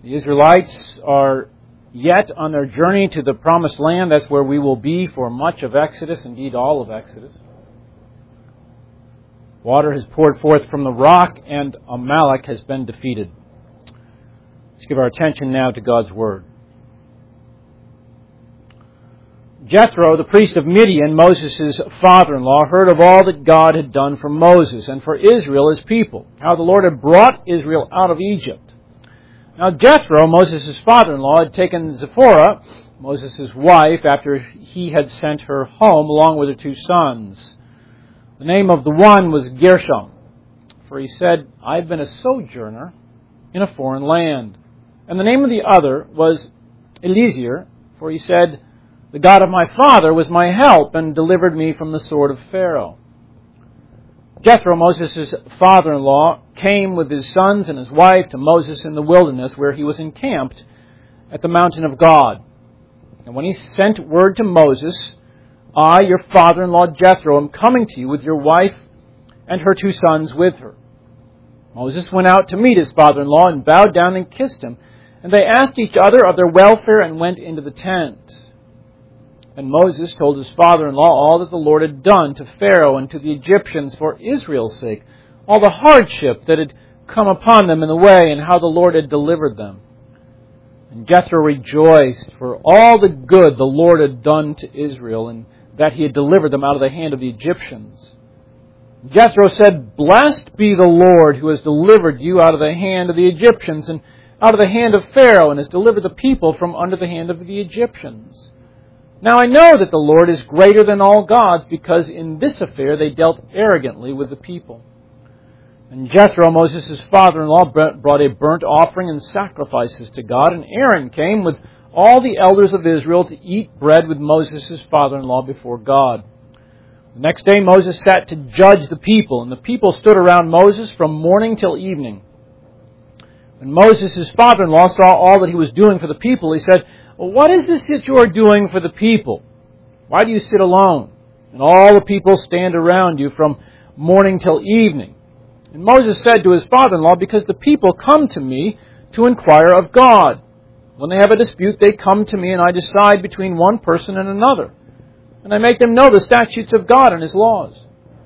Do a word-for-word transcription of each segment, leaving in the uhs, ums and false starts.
The Israelites are yet on their journey to the Promised Land. That's where we will be for much of Exodus, indeed all of Exodus. Water has poured forth from the rock, and Amalek has been defeated. Let's give our attention now to God's Word. Jethro, the priest of Midian, Moses' father-in-law, heard of all that God had done for Moses and for Israel, his people, how the Lord had brought Israel out of Egypt. Now Jethro, Moses' father-in-law, had taken Zipporah, Moses' wife, after he had sent her home along with her two sons. The name of the one was Gershom, for he said, I have been a sojourner in a foreign land. And the name of the other was Eliezer, for he said, the God of my father was my help and delivered me from the sword of Pharaoh. Jethro, Moses' father-in-law, came with his sons and his wife to Moses in the wilderness, where he was encamped at the mountain of God. And when he sent word to Moses, I, your father-in-law Jethro, am coming to you with your wife and her two sons with her. Moses went out to meet his father-in-law and bowed down and kissed him. And they asked each other of their welfare and went into the tent. And Moses told his father-in-law all that the Lord had done to Pharaoh and to the Egyptians for Israel's sake, all the hardship that had come upon them in the way, and how the Lord had delivered them. And Jethro rejoiced for all the good the Lord had done to Israel, and that he had delivered them out of the hand of the Egyptians. Jethro said, Blessed be the Lord who has delivered you out of the hand of the Egyptians, and out of the hand of Pharaoh, and has delivered the people from under the hand of the Egyptians. Now I know that the Lord is greater than all gods, because in this affair they dealt arrogantly with the people. And Jethro, Moses' father-in-law, brought a burnt offering and sacrifices to God, and Aaron came with all the elders of Israel to eat bread with Moses' father-in-law before God. The next day Moses sat to judge the people, and the people stood around Moses from morning till evening. When Moses' father-in-law saw all that he was doing for the people, he said, Well, what is this that you are doing for the people? Why do you sit alone? And all the people stand around you from morning till evening. And Moses said to his father-in-law, Because the people come to me to inquire of God. When they have a dispute, they come to me, and I decide between one person and another. And I make them know the statutes of God and His laws.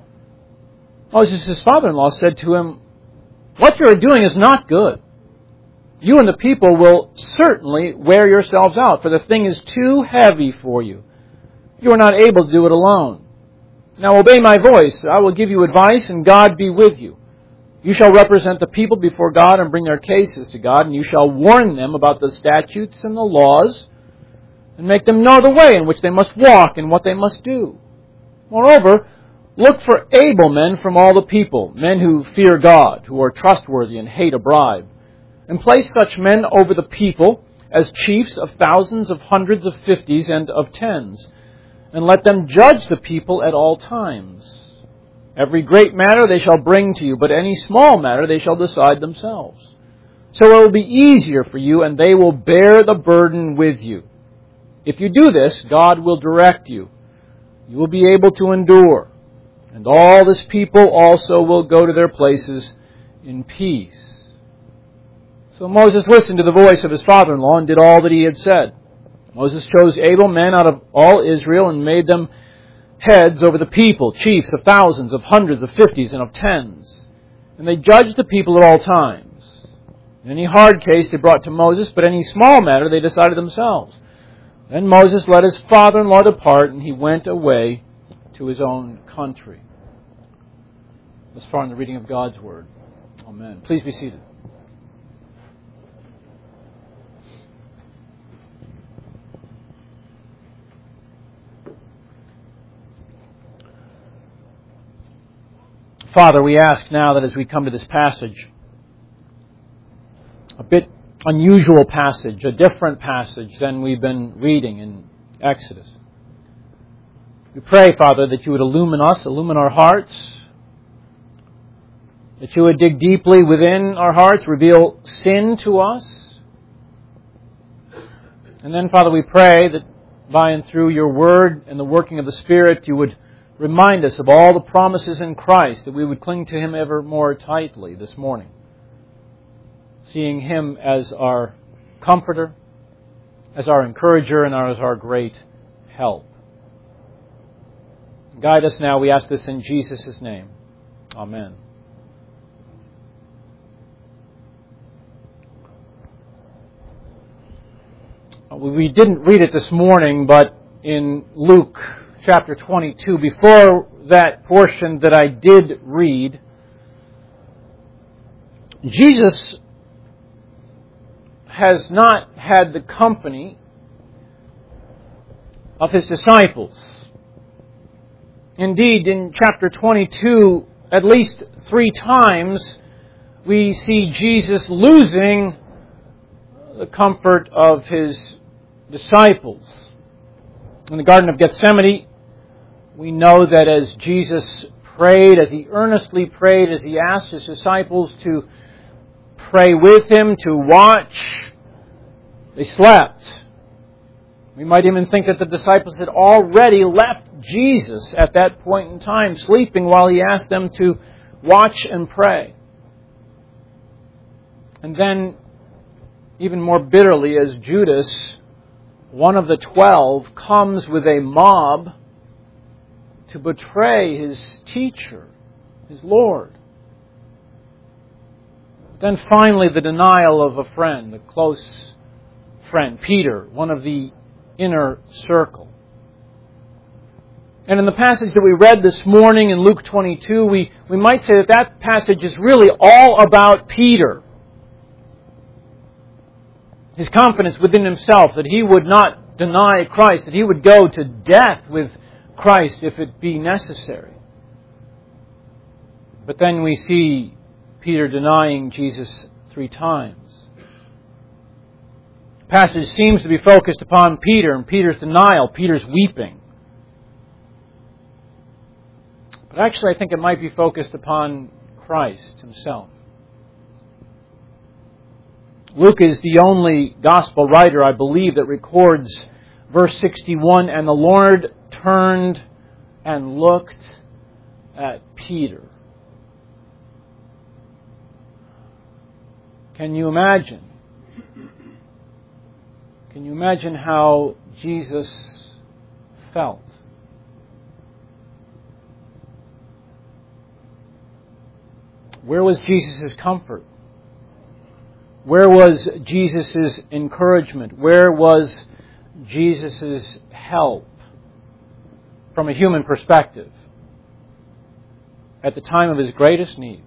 Moses' father-in-law said to him, What you are doing is not good. You and the people will certainly wear yourselves out, for the thing is too heavy for you. You are not able to do it alone. Now obey my voice. I will give you advice, and God be with you. You shall represent the people before God and bring their cases to God, and you shall warn them about the statutes and the laws, and make them know the way in which they must walk and what they must do. Moreover, look for able men from all the people, men who fear God, who are trustworthy and hate a bribe. And place such men over the people as chiefs of thousands, of hundreds, of fifties, and of tens. And let them judge the people at all times. Every great matter they shall bring to you, but any small matter they shall decide themselves. So it will be easier for you, and they will bear the burden with you. If you do this, God will direct you. You will be able to endure. And all this people also will go to their places in peace. So Moses listened to the voice of his father-in-law and did all that he had said. Moses chose able men out of all Israel and made them heads over the people, chiefs of thousands, of hundreds, of fifties, and of tens. And they judged the people at all times. Any hard case they brought to Moses, but any small matter they decided themselves. Then Moses let his father-in-law depart, and he went away to his own country. Thus far in the reading of God's Word. Amen. Please be seated. Father, we ask now that as we come to this passage, a bit unusual passage, a different passage than we've been reading in Exodus. We pray, Father, that you would illumine us, illumine our hearts, that you would dig deeply within our hearts, reveal sin to us. And then, Father, we pray that by and through your Word and the working of the Spirit, you would remind us of all the promises in Christ, that we would cling to Him ever more tightly this morning, seeing Him as our comforter, as our encourager, and as our great help. Guide us now, we ask this in Jesus' name. Amen. We didn't read it this morning, but in Luke chapter twenty-two, before that portion that I did read, Jesus has not had the company of His disciples. Indeed, in chapter twenty-two, at least three times, we see Jesus losing the comfort of His disciples. In the Garden of Gethsemane, we know that as Jesus prayed, as He earnestly prayed, as He asked His disciples to pray with Him, to watch, they slept. We might even think that the disciples had already left Jesus at that point in time, sleeping while He asked them to watch and pray. And then, even more bitterly, as Judas, one of the twelve, comes with a mob to betray his teacher, his Lord. Then finally the denial of a friend, a close friend, Peter, one of the inner circle. And in the passage that we read this morning in Luke twenty-two, we, we might say that that passage is really all about Peter. His confidence within himself that he would not deny Christ, that he would go to death with Christ if it be necessary. But then we see Peter denying Jesus three times. The passage seems to be focused upon Peter and Peter's denial, Peter's weeping. But actually I think it might be focused upon Christ Himself. Luke is the only gospel writer, I believe, that records verse sixty-one, and the Lord turned and looked at Peter. Can you imagine? Can you imagine how Jesus felt? Where was Jesus' comfort? Where was Jesus' encouragement? Where was Jesus' help from a human perspective at the time of His greatest need?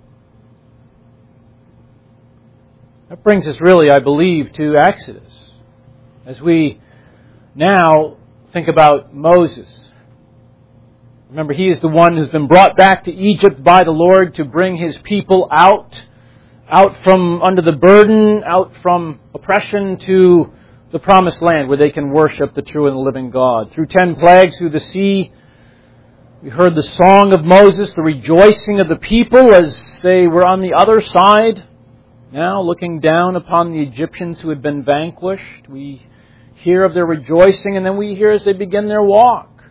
That brings us really, I believe, to Exodus. As we now think about Moses. Remember, he is the one who's been brought back to Egypt by the Lord to bring His people out. Out from under the burden, out from oppression to the promised land where they can worship the true and the living God. Through ten plagues, through the sea, we heard the song of Moses, the rejoicing of the people as they were on the other side. Now, looking down upon the Egyptians who had been vanquished, we hear of their rejoicing, and then we hear as they begin their walk.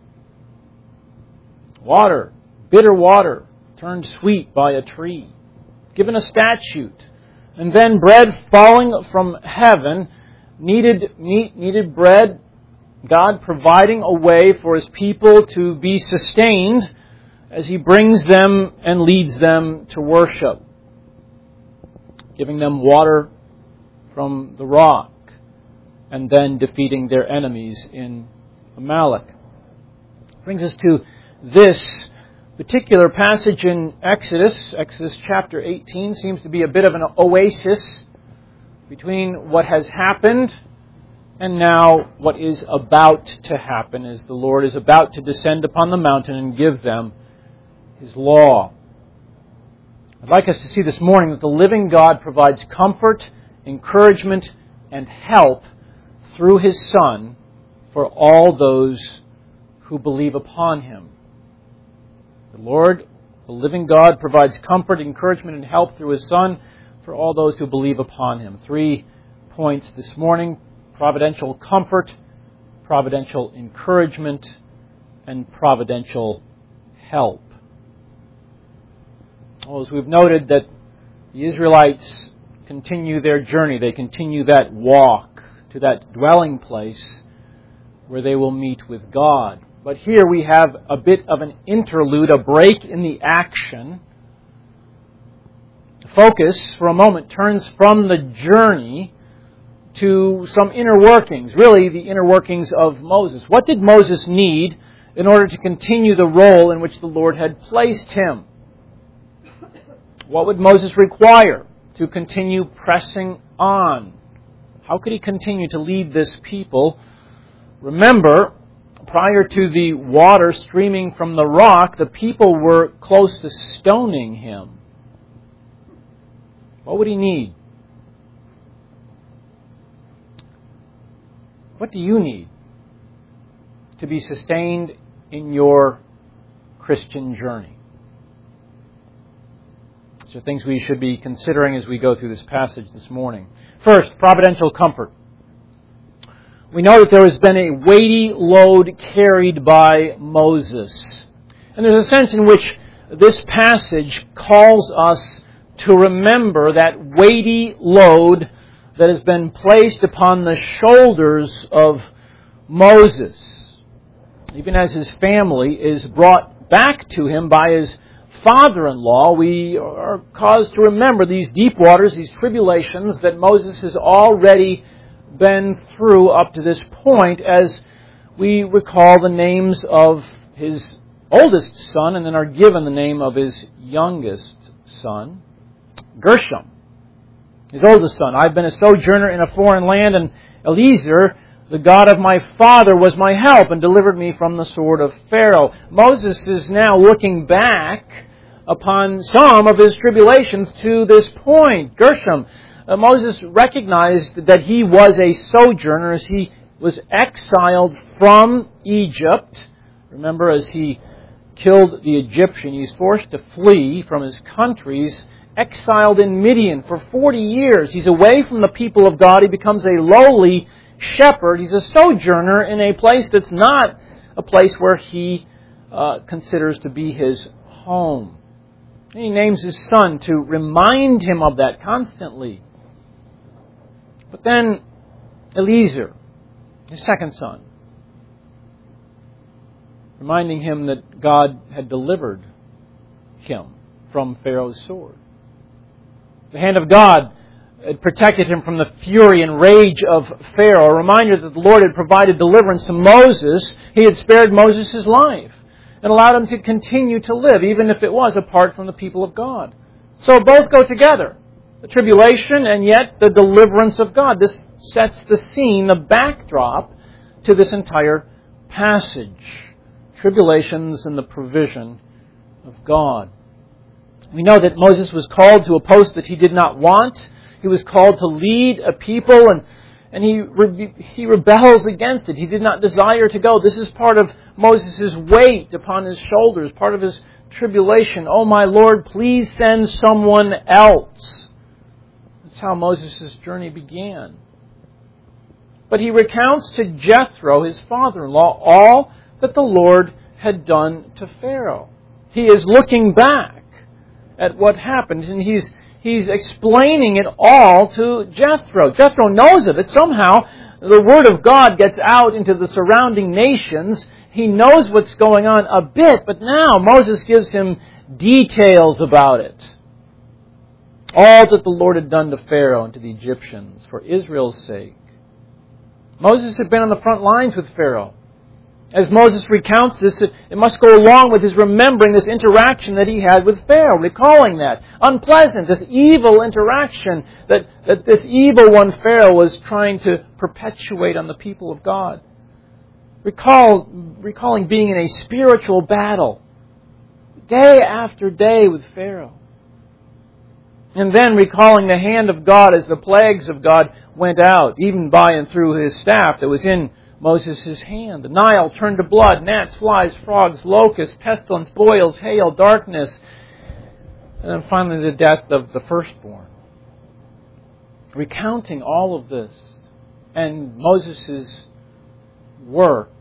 Water, bitter water, turned sweet by a tree. Given a statute, and then bread falling from heaven, needed meat, needed bread, God providing a way for His people to be sustained as He brings them and leads them to worship, giving them water from the rock, and then defeating their enemies in Amalek. Brings us to this particular passage in Exodus. Exodus chapter eighteen seems to be a bit of an oasis between what has happened and now what is about to happen as the Lord is about to descend upon the mountain and give them His law. I'd like us to see this morning that the living God provides comfort, encouragement, and help through His Son for all those who believe upon Him. The Lord, the living God, provides comfort, encouragement, and help through His Son for all those who believe upon Him. Three points this morning: providential comfort, providential encouragement, and providential help. Well, as we've noted that the Israelites continue their journey. They continue that walk to that dwelling place where they will meet with God. But here we have a bit of an interlude, a break in the action. The focus, for a moment, turns from the journey to some inner workings, really the inner workings of Moses. What did Moses need in order to continue the role in which the Lord had placed him? What would Moses require to continue pressing on? How could he continue to lead this people? Remember, prior to the water streaming from the rock, the people were close to stoning him. What would he need? What do you need to be sustained in your Christian journey? These are things we should be considering as we go through this passage this morning. First, providential comfort. We know that there has been a weighty load carried by Moses. And there's a sense in which this passage calls us to remember that weighty load that has been placed upon the shoulders of Moses, even as his family is brought back to him by his father-in-law. We are caused to remember these deep waters, these tribulations that Moses has already been through up to this point, as we recall the names of his oldest son and then are given the name of his youngest son, Gershom. His oldest son, I've been a sojourner in a foreign land, and Eliezer, the God of my father, was my help and delivered me from the sword of Pharaoh. Moses is now looking back upon some of his tribulations to this point. Gershom, uh, Moses recognized that he was a sojourner as he was exiled from Egypt. Remember, as he killed the Egyptian, he's forced to flee from his countries. Exiled in Midian for forty years. He's away from the people of God. He becomes a lowly shepherd. He's a sojourner in a place that's not a place where he uh, considers to be his home. And he names his son to remind him of that constantly. But then Eliezer, his second son, reminding him that God had delivered him from Pharaoh's sword. The hand of God had protected him from the fury and rage of Pharaoh. A reminder that the Lord had provided deliverance to Moses. He had spared Moses his life and allowed him to continue to live, even if it was apart from the people of God. So both go together. The tribulation and yet the deliverance of God. This sets the scene, the backdrop to this entire passage. Tribulations and the provision of God. We know that Moses was called to a post that he did not want. He was called to lead a people, and, and he, re, he rebels against it. He did not desire to go. This is part of Moses' weight upon his shoulders, part of his tribulation. Oh, my Lord, please send someone else. That's how Moses' journey began. But he recounts to Jethro, his father-in-law, all that the Lord had done to Pharaoh. He is looking back at what happened, and he's he's explaining it all to Jethro. Jethro knows of it. Somehow, the word of God gets out into the surrounding nations. He knows what's going on a bit, but now Moses gives him details about it. All that the Lord had done to Pharaoh and to the Egyptians for Israel's sake. Moses had been on the front lines with Pharaoh. As Moses recounts this, it, it must go along with his remembering this interaction that he had with Pharaoh, recalling that. Unpleasant, this evil interaction that, that this evil one Pharaoh was trying to perpetuate on the people of God. Recall, recalling being in a spiritual battle, day after day with Pharaoh. And then recalling the hand of God as the plagues of God went out, even by and through his staff that was in Moses' hand. The Nile turned to blood, gnats, flies, frogs, locusts, pestilence, boils, hail, darkness, and then finally the death of the firstborn. Recounting all of this and Moses' work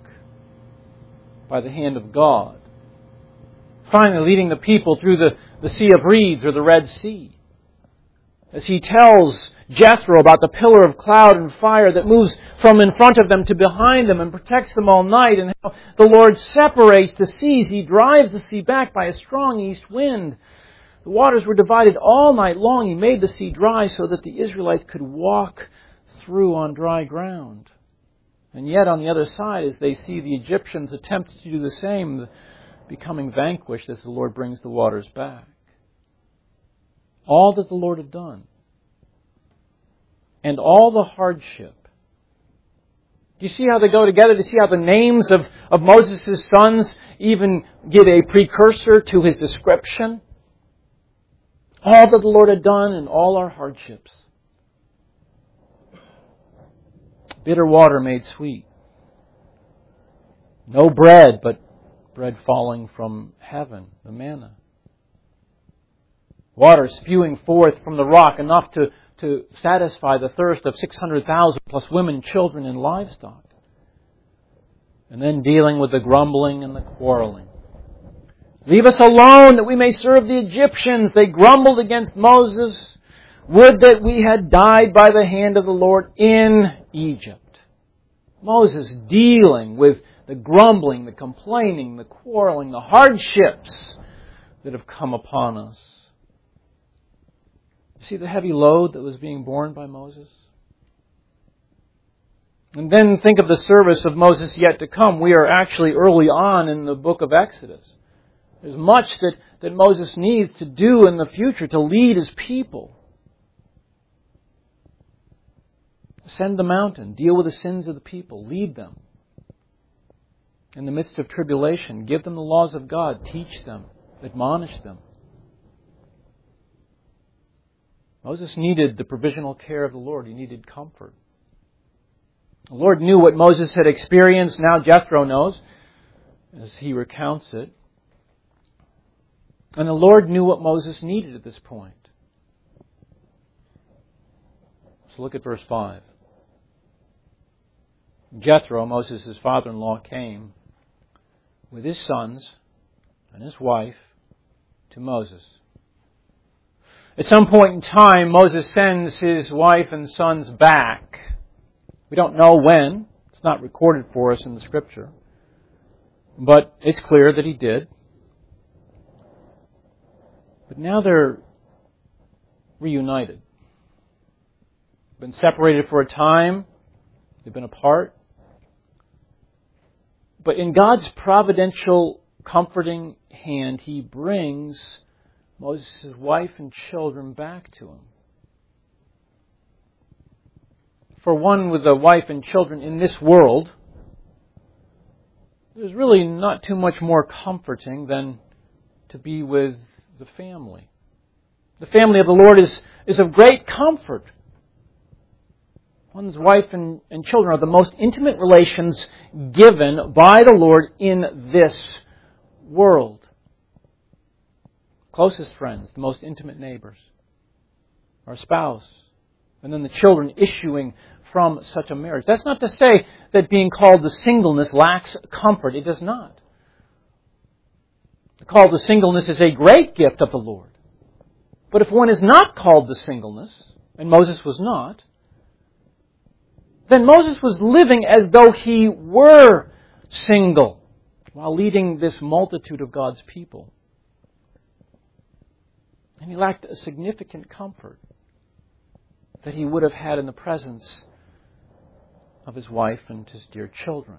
by the hand of God. Finally leading the people through the, the Sea of Reeds or the Red Sea. as he tells Jethro about the pillar of cloud and fire that moves from in front of them to behind them and protects them all night, and how the Lord separates the seas. He drives the sea back by a strong east wind. The waters were divided all night long. He made the sea dry so that the Israelites could walk through on dry ground. And yet on the other side, as they see the Egyptians attempt to do the same, becoming vanquished as the Lord brings the waters back. All that the Lord had done, and all the hardship. Do you see how they go together? Do you see how the names of, of Moses' sons even give a precursor to his description? All that the Lord had done and all our hardships. Bitter water made sweet. No bread, but bread falling from heaven, the manna. Water spewing forth from the rock, enough to, to satisfy the thirst of six hundred thousand plus women, children, and livestock. And then dealing with the grumbling and the quarreling. Leave us alone that we may serve the Egyptians. They grumbled against Moses. Would that we had died by the hand of the Lord in Egypt. Moses dealing with the grumbling, the complaining, the quarreling, the hardships that have come upon us. You see the heavy load that was being borne by Moses? And then think of the service of Moses yet to come. We are actually early on in the book of Exodus. There's much that, that Moses needs to do in the future to lead his people. Ascend the mountain, deal with the sins of the people, lead them. In the midst of tribulation, give them the laws of God, teach them, admonish them. Moses needed the provisional care of the Lord. He needed comfort. The Lord knew what Moses had experienced. Now Jethro knows, as he recounts it. And the Lord knew what Moses needed at this point. So look at verse five. Jethro, Moses' father-in-law, came with his sons and his wife to Moses. At some point in time, Moses sends his wife and sons back. We don't know when. It's not recorded for us in the Scripture. But it's clear that he did. But now they're reunited. Been separated for a time. They've been apart. But in God's providential, comforting hand, He brings Moses' wife and children back to him. For one with a wife and children in this world, there's really not too much more comforting than to be with the family. The family of the Lord is, is of great comfort. One's wife and, and children are the most intimate relations given by the Lord in this world. Closest friends, the most intimate neighbors, our spouse, and then the children issuing from such a marriage. That's not to say that being called to singleness lacks comfort. It does not. The call to singleness is a great gift of the Lord. But if one is not called to singleness, and Moses was not, then Moses was living as though he were single while leading this multitude of God's people. And he lacked a significant comfort that he would have had in the presence of his wife and his dear children.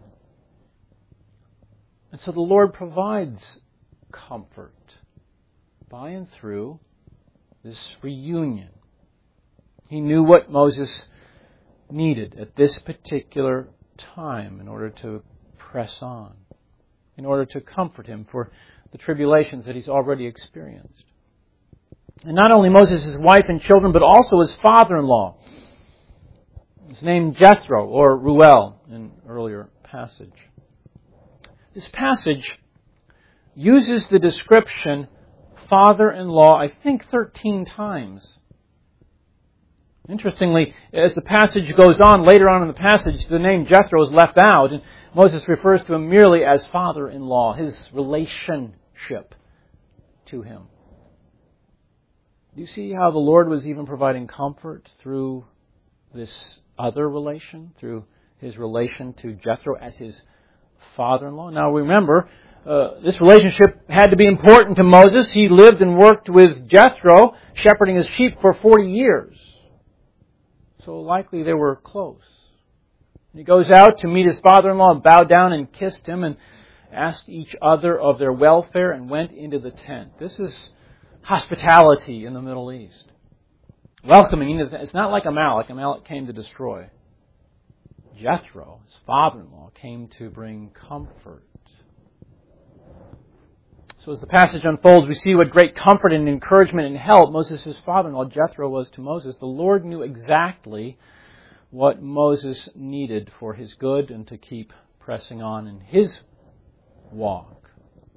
And so the Lord provides comfort by and through this reunion. He knew what Moses needed at this particular time in order to press on, in order to comfort him for the tribulations that he's already experienced. And not only Moses' wife and children, but also his father-in-law. His name Jethro, or Ruel, in an earlier passage. This passage uses the description father-in-law, I think, thirteen times. Interestingly, as the passage goes on, later on in the passage, the name Jethro is left out, and Moses refers to him merely as father-in-law, his relationship to him. Do you see how the Lord was even providing comfort through this other relation, through His relation to Jethro as his father-in-law? Now remember, uh, this relationship had to be important to Moses. He lived and worked with Jethro, shepherding his sheep for forty years. So likely they were close. He goes out to meet his father-in-law and bowed down and kissed him and asked each other of their welfare and went into the tent. This is hospitality in the Middle East. Welcoming. It's not like Amalek. Amalek came to destroy. Jethro, his father-in-law, came to bring comfort. So as the passage unfolds, we see what great comfort and encouragement and help Moses' father-in-law, Jethro, was to Moses. The Lord knew exactly what Moses needed for his good and to keep pressing on in his walk.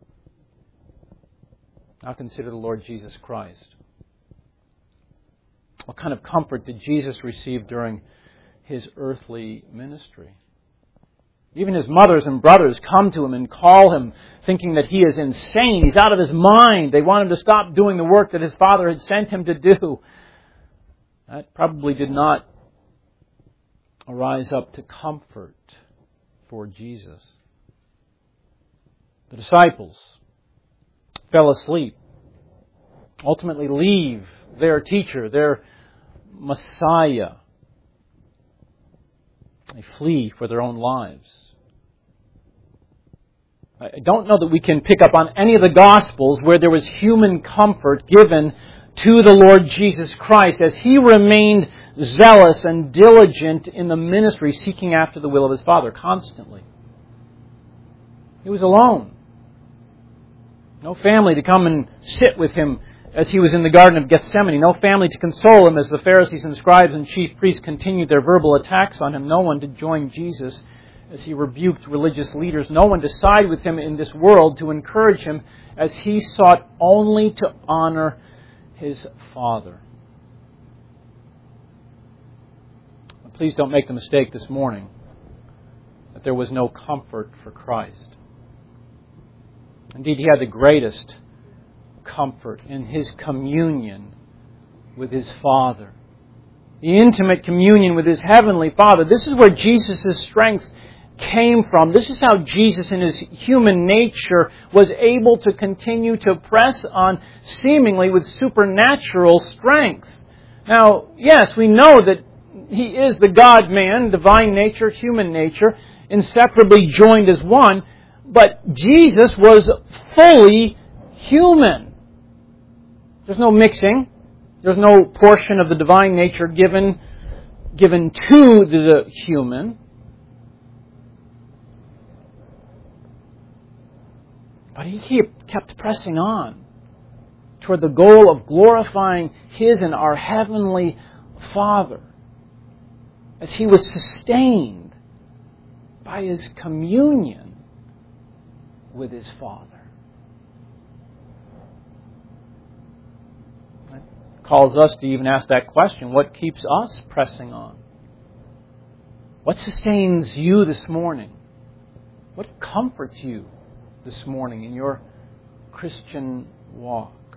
Now consider the Lord Jesus Christ. What kind of comfort did Jesus receive during His earthly ministry? Even His mothers and brothers come to Him and call Him, thinking that He is insane. He's out of His mind. They want Him to stop doing the work that His Father had sent Him to do. That probably did not arise up to comfort for Jesus. The disciples fell asleep, ultimately leave their teacher, their Messiah. They flee for their own lives. I don't know that we can pick up on any of the Gospels where there was human comfort given to the Lord Jesus Christ as He remained zealous and diligent in the ministry, seeking after the will of His Father constantly. He was alone. No family to come and sit with Him as He was in the Garden of Gethsemane. No family to console Him as the Pharisees and scribes and chief priests continued their verbal attacks on Him. No one to join Jesus as He rebuked religious leaders. No one to side with Him in this world to encourage Him as He sought only to honor His Father. Please don't make the mistake this morning that there was no comfort for Christ. Indeed, He had the greatest comfort in His communion with His Father. The intimate communion with His Heavenly Father. This is where Jesus' strength came from. This is how Jesus in His human nature was able to continue to press on seemingly with supernatural strength. Now, yes, we know that He is the God-man, divine nature, human nature, inseparably joined as one, but Jesus was fully human. There's no mixing. There's no portion of the divine nature given, given to the human. But He kept pressing on toward the goal of glorifying His and our Heavenly Father as He was sustained by His communion with His Father. Calls us to even ask that question. What keeps us pressing on? What sustains you this morning? What comforts you this morning in your Christian walk?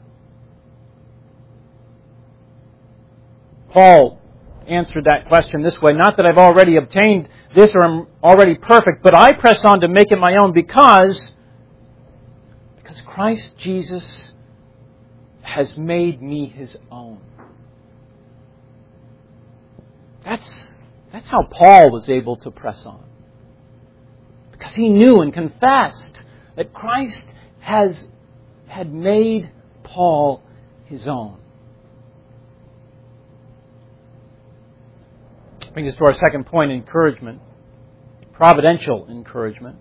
Paul answered that question this way. Not that I've already obtained this or am already perfect, but I press on to make it my own because, because Christ Jesus has made me His own. That's, that's how Paul was able to press on. Because he knew and confessed that Christ has had made Paul His own. Brings us to our second point, encouragement. Providential encouragement.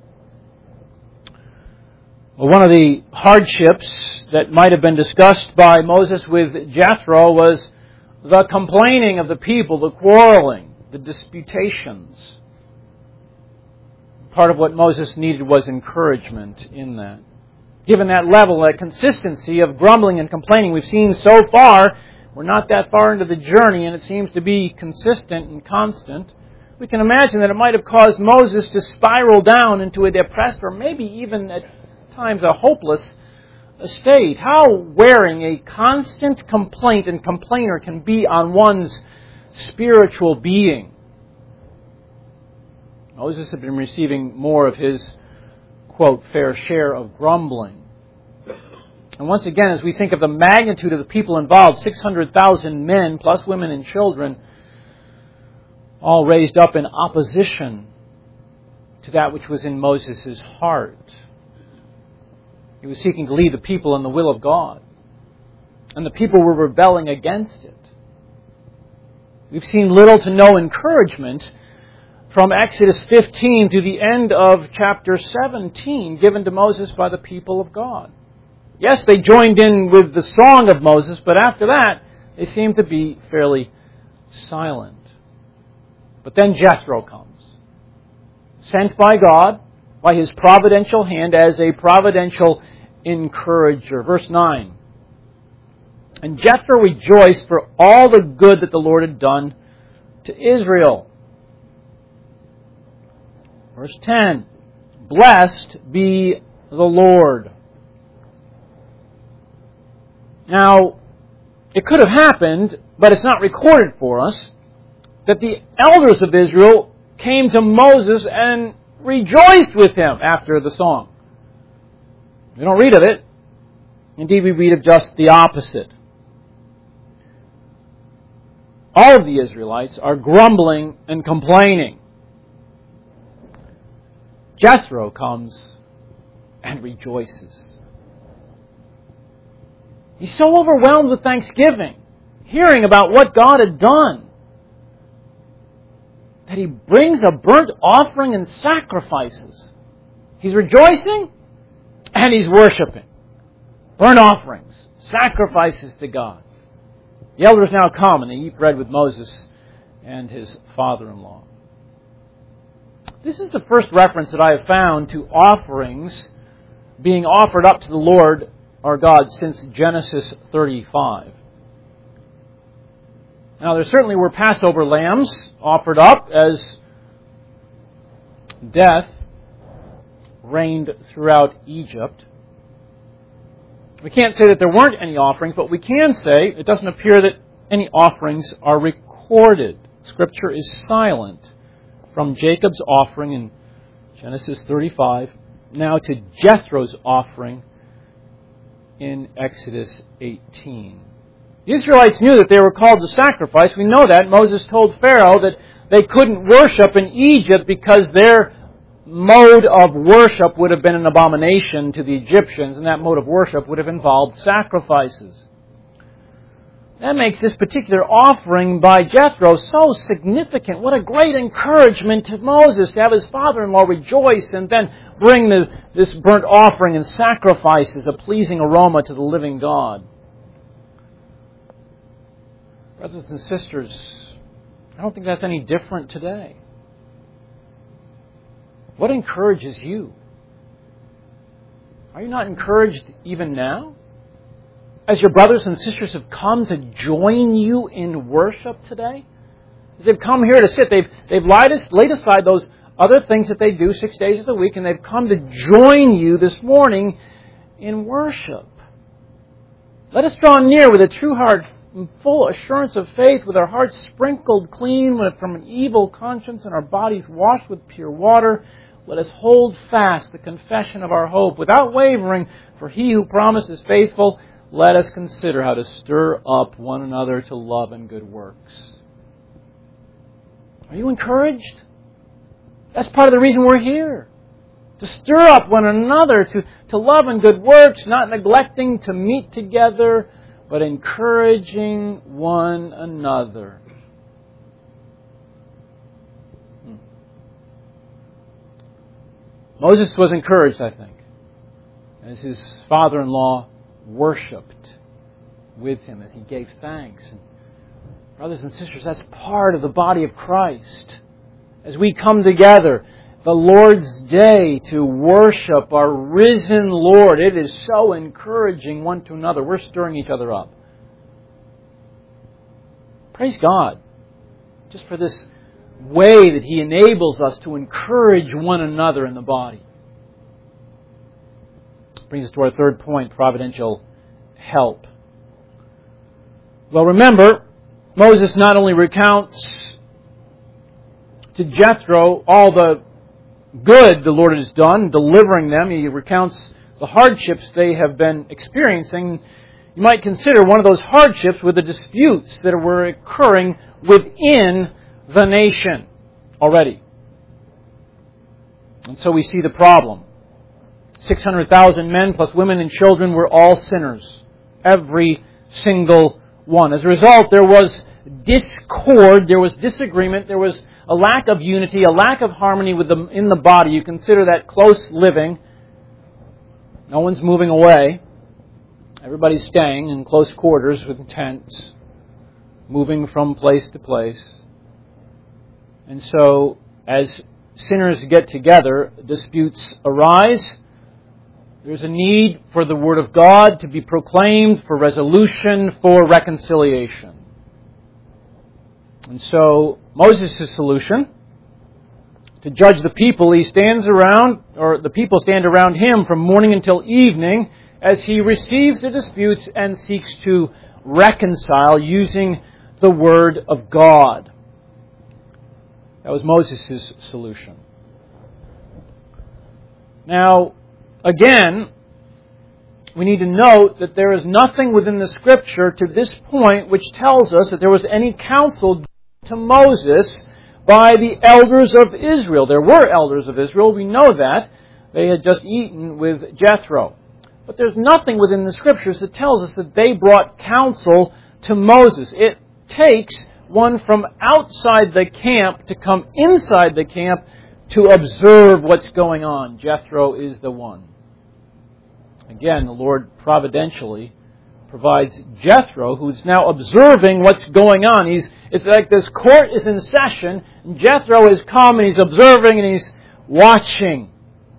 Well, one of the hardships that might have been discussed by Moses with Jethro was the complaining of the people, the quarreling, the disputations. Part of what Moses needed was encouragement in that. Given that level, that consistency of grumbling and complaining we've seen so far, we're not that far into the journey and it seems to be consistent and constant. We can imagine that it might have caused Moses to spiral down into a depressed or maybe even at times a hopeless state. How wearing a constant complaint and complainer can be on one's spiritual being. Moses had been receiving more of his, quote, fair share of grumbling. And once again, as we think of the magnitude of the people involved, six hundred thousand men, plus women and children, all raised up in opposition to that which was in Moses' heart. He was seeking to lead the people in the will of God. And the people were rebelling against it. We've seen little to no encouragement from Exodus fifteen to the end of chapter seventeen given to Moses by the people of God. Yes, they joined in with the song of Moses, but after that, they seemed to be fairly silent. But then Jethro comes, sent by God, by His providential hand, as a providential encourager. Verse nine. And Jethro rejoiced for all the good that the Lord had done to Israel. Verse ten. Blessed be the Lord. Now, it could have happened, but it's not recorded for us, that the elders of Israel came to Moses and rejoiced with him after the song. We don't read of it. Indeed, we read of just the opposite. All of the Israelites are grumbling and complaining. Jethro comes and rejoices. He's so overwhelmed with thanksgiving, hearing about what God had done, that he brings a burnt offering and sacrifices. He's rejoicing and he's worshiping. Burnt offerings, sacrifices to God. The elders now come and they eat bread with Moses and his father-in-law. This is the first reference that I have found to offerings being offered up to the Lord our God since Genesis thirty-five. Now, there certainly were Passover lambs offered up as death reigned throughout Egypt. We can't say that there weren't any offerings, but we can say it doesn't appear that any offerings are recorded. Scripture is silent from Jacob's offering in Genesis thirty-five, now to Jethro's offering in Exodus eighteen. The Israelites knew that they were called to sacrifice. We know that. Moses told Pharaoh that they couldn't worship in Egypt because their mode of worship would have been an abomination to the Egyptians, and that mode of worship would have involved sacrifices. That makes this particular offering by Jethro so significant. What a great encouragement to Moses to have his father-in-law rejoice and then bring the, this burnt offering and sacrifices, a pleasing aroma to the living God. Brothers and sisters, I don't think that's any different today. What encourages you? Are you not encouraged even now? As your brothers and sisters have come to join you in worship today? As they've come here to sit, they've, they've laid, laid aside those other things that they do six days of the week, and they've come to join you this morning in worship. Let us draw near with a true heart, full assurance of faith, with our hearts sprinkled clean from an evil conscience and our bodies washed with pure water. Let us hold fast the confession of our hope without wavering, for He who promised is faithful. Let us consider how to stir up one another to love and good works. Are you encouraged? That's part of the reason we're here. To stir up one another to, to love and good works, not neglecting to meet together, but encouraging one another. Hmm. Moses was encouraged, I think, as his father-in-law worshipped with him, as he gave thanks. And brothers and sisters, that's part of the body of Christ. As we come together, the Lord's Day, to worship our risen Lord, it is so encouraging one to another. We're stirring each other up. Praise God just for this way that He enables us to encourage one another in the body. Brings us to our third point, providential help. Well, remember, Moses not only recounts to Jethro all the good the Lord has done, delivering them, he recounts the hardships they have been experiencing. You might consider one of those hardships were the disputes that were occurring within the nation already. And so we see the problem. six hundred thousand men plus women and children were all sinners. Every single one. As a result, there was discord, there was disagreement, there was a lack of unity, a lack of harmony with the, in the body. You consider that close living. No one's moving away. Everybody's staying in close quarters with tents, moving from place to place. And so, as sinners get together, disputes arise. There's a need for the Word of God to be proclaimed, for resolution, for reconciliation. And so, Moses' solution, to judge the people, he stands around, or the people stand around him from morning until evening as he receives the disputes and seeks to reconcile using the Word of God. That was Moses' solution. Now, again, we need to note that there is nothing within the Scripture to this point which tells us that there was any counsel given to Moses by the elders of Israel. There were elders of Israel, we know that. They had just eaten with Jethro. But there's nothing within the Scriptures that tells us that they brought counsel to Moses. It takes one from outside the camp to come inside the camp to observe what's going on. Jethro is the one. Again, the Lord providentially provides Jethro, who's now observing what's going on. He's, it's like this court is in session, and Jethro has come and he's observing and he's watching.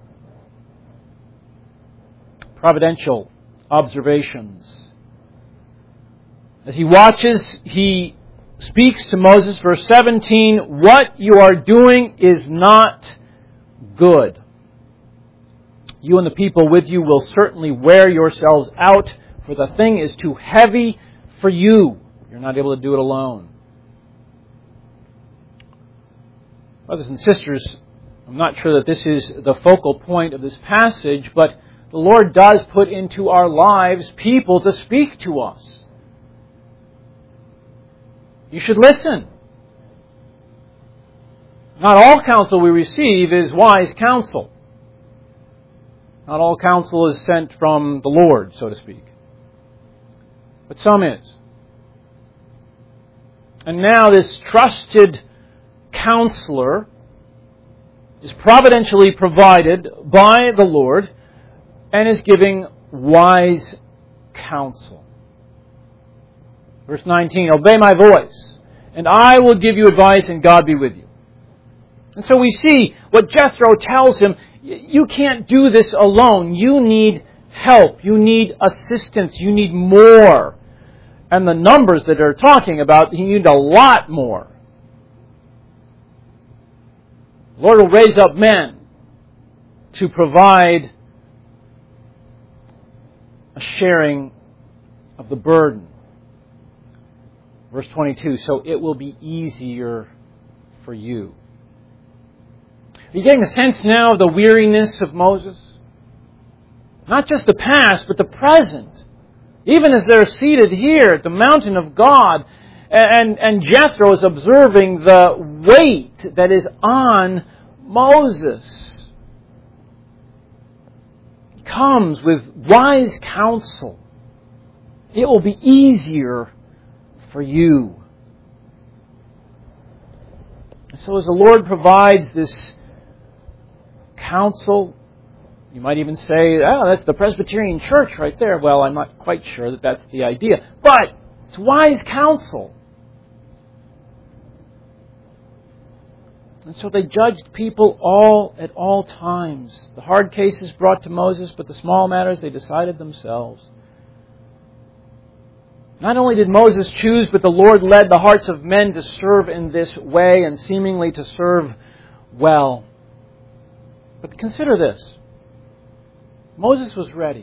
Providential observations. As he watches, he speaks to Moses, verse seventeen, "What you are doing is not good. You and the people with you will certainly wear yourselves out, for the thing is too heavy for you. You're not able to do it alone." Brothers and sisters, I'm not sure that this is the focal point of this passage, but the Lord does put into our lives people to speak to us. You should listen. Not all counsel we receive is wise counsel. Not all counsel is sent from the Lord, so to speak. But some is. And now this trusted counselor is providentially provided by the Lord and is giving wise counsel. Verse nineteen, "Obey my voice, and I will give you advice, and God be with you." And so we see what Jethro tells him, you can't do this alone. You need help. You need assistance. You need more. And the numbers that they're talking about, you need a lot more. The Lord will raise up men to provide a sharing of the burden. Verse twenty-two, "So it will be easier for you." Are you getting a sense now of the weariness of Moses? Not just the past, but the present. Even as they're seated here at the mountain of God, and, and Jethro is observing the weight that is on Moses. He comes with wise counsel. It will be easier for you. So as the Lord provides this counsel, you might even say, oh, that's the Presbyterian Church right there. Well, I'm not quite sure that that's the idea. But it's wise counsel. And so they judged people all at all times. The hard cases brought to Moses, but the small matters they decided themselves. Not only did Moses choose, but the Lord led the hearts of men to serve in this way and seemingly to serve well. But consider this. Moses was ready.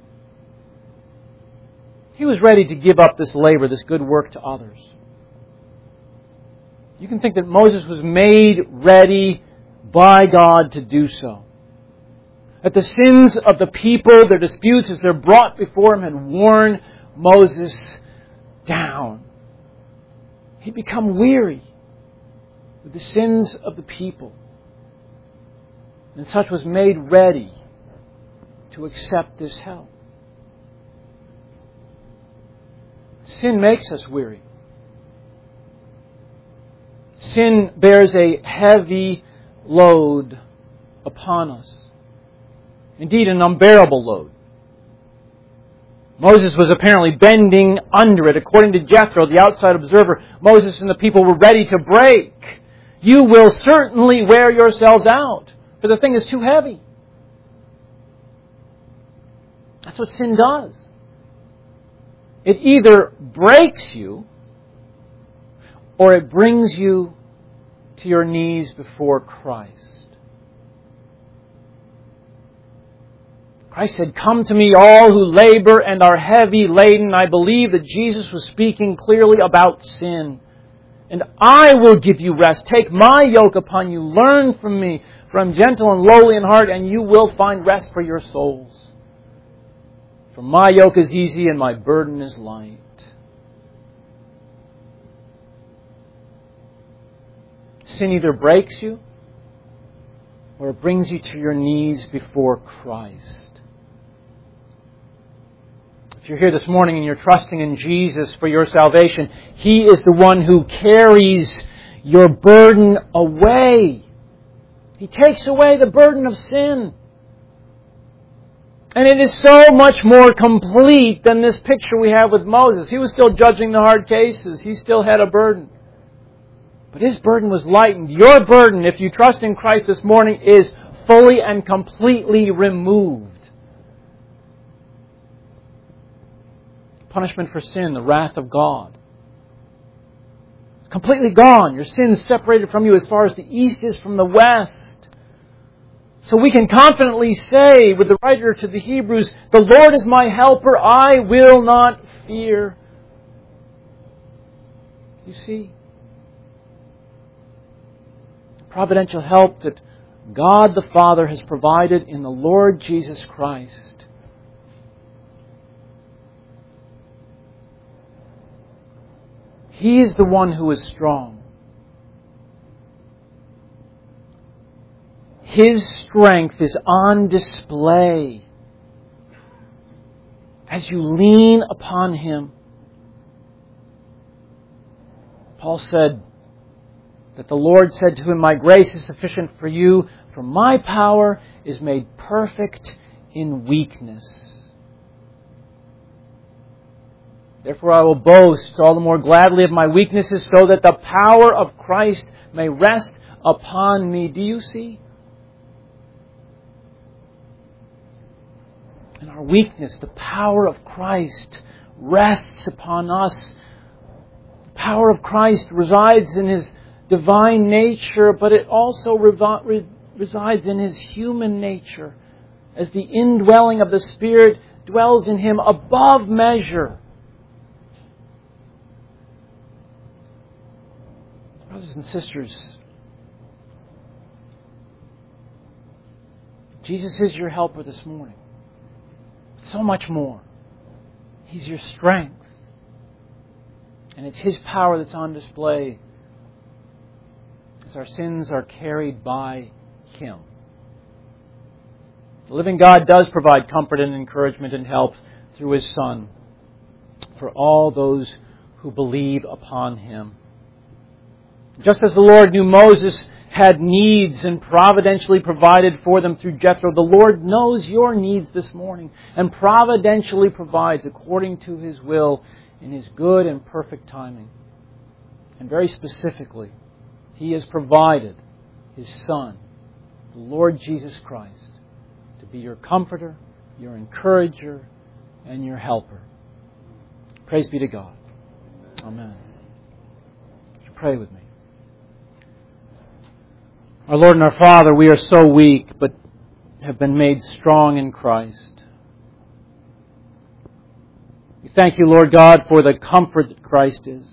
He was ready to give up this labor, this good work to others. You can think that Moses was made ready by God to do so. That the sins of the people, their disputes as they're brought before him, had worn Moses down. He'd become weary with the sins of the people. And such was made ready to accept this help. Sin makes us weary. Sin bears a heavy load upon us. Indeed, an unbearable load. Moses was apparently bending under it. According to Jethro, the outside observer, Moses and the people were ready to break. You will certainly wear yourselves out, for the thing is too heavy. That's what sin does. It either breaks you or it brings you to your knees before Christ. Christ said, "Come to me, all who labor and are heavy laden." I believe that Jesus was speaking clearly about sin. "And I will give you rest. Take my yoke upon you. Learn from me, for I am gentle and lowly in heart, and you will find rest for your souls. For my yoke is easy and my burden is light." Sin either breaks you or it brings you to your knees before Christ. If you're here this morning and you're trusting in Jesus for your salvation, He is the one who carries your burden away. He takes away the burden of sin. And it is so much more complete than this picture we have with Moses. He was still judging the hard cases. He still had a burden. But his burden was lightened. Your burden, if you trust in Christ this morning, is fully and completely removed. Punishment for sin, the wrath of God. It's completely gone. Your sins separated from you as far as the east is from the west. So we can confidently say with the writer to the Hebrews, "The Lord is my helper, I will not fear." You see, the providential help that God the Father has provided in the Lord Jesus Christ. He is the one who is strong. His strength is on display as you lean upon Him. Paul said that the Lord said to him, "My grace is sufficient for you, for my power is made perfect in weakness." Therefore I will boast all the more gladly of my weaknesses, so that the power of Christ may rest upon me. Do you see? In our weakness, the power of Christ rests upon us. The power of Christ resides in His divine nature, but it also revi- resides in His human nature, as the indwelling of the Spirit dwells in Him above measure. Brothers and sisters, Jesus is your helper this morning. So much more. He's your strength. And it's His power that's on display as our sins are carried by Him. The living God does provide comfort and encouragement and help through His Son for all those who believe upon Him. Just as the Lord knew Moses had needs and providentially provided for them through Jethro, the Lord knows your needs this morning and providentially provides according to His will in His good and perfect timing. And very specifically, He has provided His Son, the Lord Jesus Christ, to be your comforter, your encourager, and your helper. Praise be to God. Amen. Pray with me. Our Lord and our Father, we are so weak, but have been made strong in Christ. We thank you, Lord God, for the comfort that Christ is.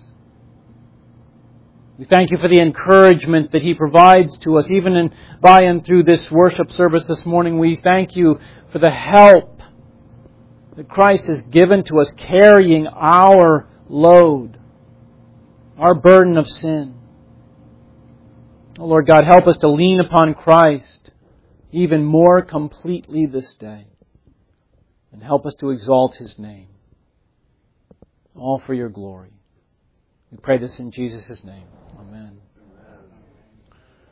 We thank you for the encouragement that He provides to us, even in, by and through this worship service this morning. We thank you for the help that Christ has given to us, carrying our load, our burden of sin. Oh Lord God, help us to lean upon Christ even more completely this day. And help us to exalt His name. All for your glory. We pray this in Jesus' name. Amen.